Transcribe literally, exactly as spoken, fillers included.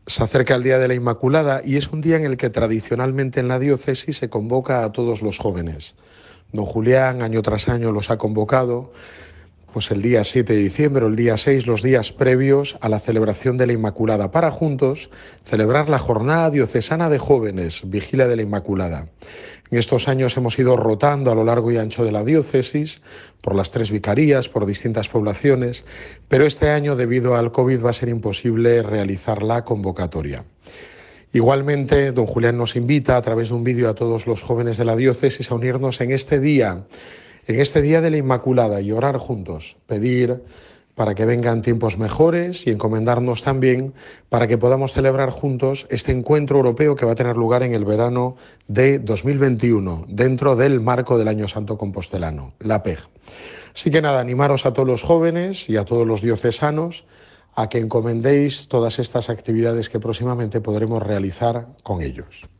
Se acerca el Día de la Inmaculada y es un día en el que tradicionalmente en la diócesis se convoca a todos los jóvenes. Don Julián año tras año los ha convocado, pues el día siete de diciembre o el día seis, los días previos a la celebración de la Inmaculada, para juntos celebrar la Jornada Diocesana de Jóvenes, Vigilia de la Inmaculada. En estos años hemos ido rotando a lo largo y ancho de la diócesis, por las tres vicarías, por distintas poblaciones, pero este año, debido al COVID, va a ser imposible realizar la convocatoria. Igualmente, don Julián nos invita a través de un vídeo a todos los jóvenes de la diócesis a unirnos en este día, en este día de la Inmaculada y orar juntos, pedir para que vengan tiempos mejores y encomendarnos también para que podamos celebrar juntos este encuentro europeo que va a tener lugar en el verano de dos mil veintiuno, dentro del marco del Año Santo Compostelano, la P E G. Así que nada, animaros a todos los jóvenes y a todos los diocesanos a que encomendéis todas estas actividades que próximamente podremos realizar con ellos.